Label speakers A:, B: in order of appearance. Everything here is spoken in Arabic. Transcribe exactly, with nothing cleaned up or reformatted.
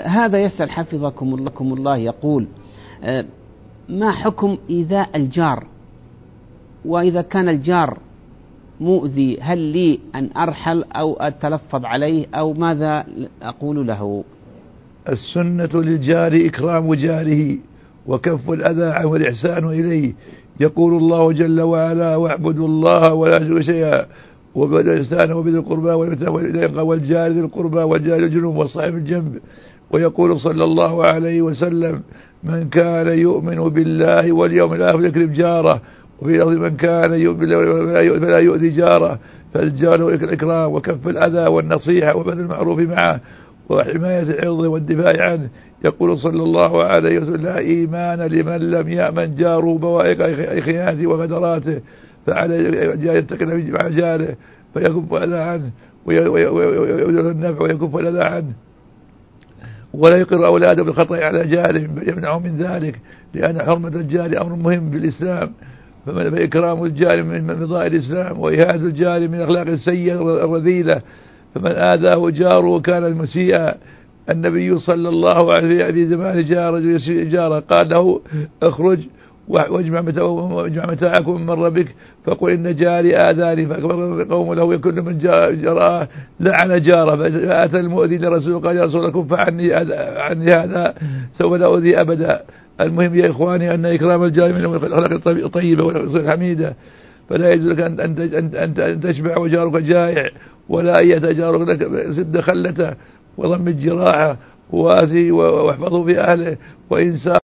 A: هذا يسأل حفظكم الله الله يقول ما حكم إيذاء الجار، وإذا كان الجار مؤذي هل لي أن أرحل أو أتلفظ عليه أو ماذا أقول له؟
B: السنة للجار إكرام جاره وكف الأذى عنه والإحسان إليه. يقول الله جل وعلا: واعبدوا الله ولا تشركوا شيئا وبالإحسان وبذي القربى والجار ذي القربى والجار الجنوب والصاحب الجنب. ويقول صلى الله عليه وسلم: من كان يؤمن بالله واليوم الآخر يكرم جاره، وفي الأرض من كان يؤمن بالله فلا يؤذي جاره. فالجار الإكرام وكف الأذى والنصيحة وبذل المعروف معه وحماية العرض والدفاع عنه. يقول صلى الله عليه وسلم: لا إيمان لمن لم يأمن جاره بوائق خيانته وغدراته، فعلى جاره يتقي مع جاره فيكف الأذى عنه ويؤذي النفع ويكف الأذى عنه، ولا يقر أولاده بالخطأ على جاره يمنعهم من ذلك، لأن حرمة الجار أمر مهم بالإسلام. فإكرام الجار من فضائل الإسلام، وإهانة الجار من الأخلاق السيئة الرذيلة. فمن آذاه جاره كان مسيئا. النبي صلى الله عليه وسلم في زمان جاء رجل جاره قال له: اخرج واجمع متاعكم من مر بك فقل إن جاري آذاني. فأكبر قوم له يكون من جراه لعن جاره. فأتى المؤذي لرسول قال: يا رسول الله كف عني عني هذا سوف لا أؤذي أبدا. المهم يا إخواني أن إكرام الجار من الأخلاق الطيبة والأخلاق الحميدة، فلا يجوز لك أن أن أن تشبع وجارك جائع، ولا أن يتجارك لك سد خلته وضم الجراحة وواسي واحفظه في أهله وإنسان